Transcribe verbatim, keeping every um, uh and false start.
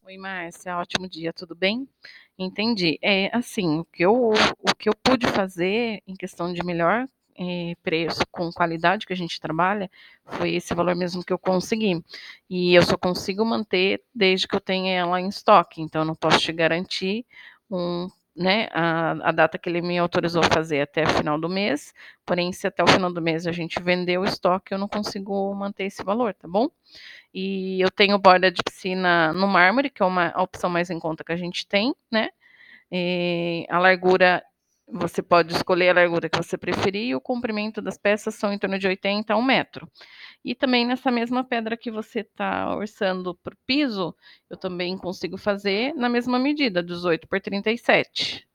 Oi, Márcia, ótimo dia, tudo bem? Entendi. É, assim, o que eu o que eu pude fazer em questão de melhor, eh, preço com qualidade que a gente trabalha, foi esse valor mesmo que eu consegui. E eu só consigo manter desde que eu tenha ela em estoque, então eu não posso te garantir um né, a a data que ele me autorizou a fazer até o final do mês, porém se até o final do mês a gente vender o estoque, eu não consigo manter esse valor, tá bom? E eu tenho borda de piscina no mármore, que é uma a opção mais em conta que a gente tem, né, eh, a largura você pode escolher a largura que você preferir e o comprimento das peças são em torno de oitenta a um metro. E também nessa mesma pedra que você tá orçando para o piso, eu também consigo fazer na mesma medida, dezoito por trinta e sete.